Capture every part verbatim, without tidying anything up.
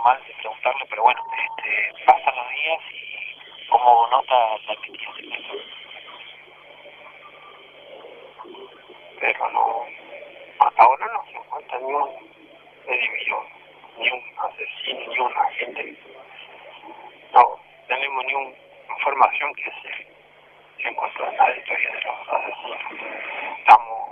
normal de preguntarle, pero bueno, este, pasan los días y como nota la cantidad de personas. Pero no, hasta ahora no se encuentra ni un individuo, ni un asesino, ni un agente. No tenemos ni una información que se, se encontró en la historia de los asesinos. Estamos,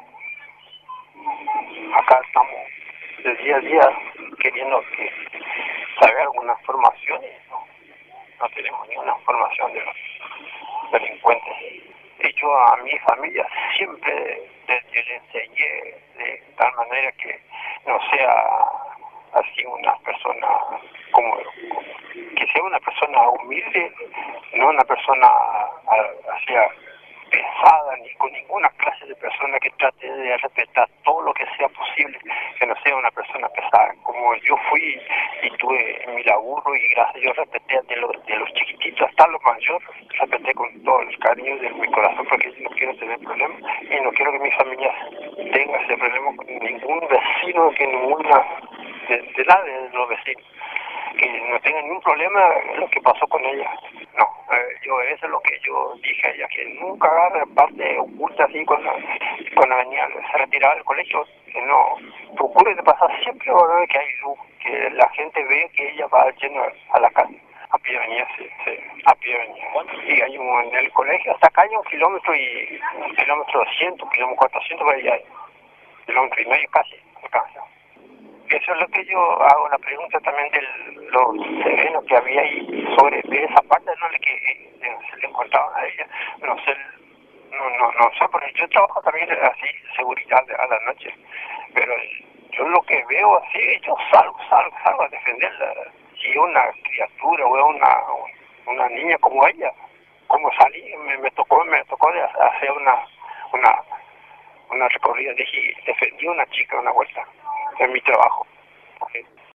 acá estamos de día a día queriendo que saber alguna información y no, no tenemos ninguna información de los delincuentes. Y yo a mi familia siempre les, les enseñé de tal manera que no sea así una persona como, como que sea una persona humilde, no una persona así pesada, ni con ninguna clase de persona, que trate de respetar todo lo que sea posible, que no sea una persona pesada. Como yo fui y tuve mi laburo y gracias a Dios respeté de los, de los chiquititos hasta los mayores, respeté con todo el cariño de mi corazón, porque yo no quiero tener problemas y no quiero que mi familia tenga ese problema con ningún vecino, que ninguna de, de la de los vecinos, que no tenga ningún problema lo que pasó con ella. No, eh, yo eso es lo que yo dije a ella, que nunca agarre parte oculta así cuando, cuando venía, se retiraba del colegio, que no procure de pasar siempre ahora que hay luz, que la gente ve que ella va yendo a la casa. A pie venía, sí, sí, a pie venía. Y hay un, en el colegio, hasta acá hay un kilómetro y un kilómetro doscientos, un kilómetro cuatrocientos, por allá hay un kilómetro y medio casi, alcanza. Eso es lo que yo hago, la pregunta también de los serenos que había ahí sobre de esa parte, no le que eh, se le encontraban a ella, no sé, no, no, no sé, porque yo trabajo también así, seguridad a la noche, pero yo lo que veo así, yo salgo, salgo, salgo a defenderla. Si una criatura o una, una niña como ella, como salí, me, me tocó, me tocó de hacer una, una, una recorrida, dije, defendí a una chica una vuelta en mi trabajo.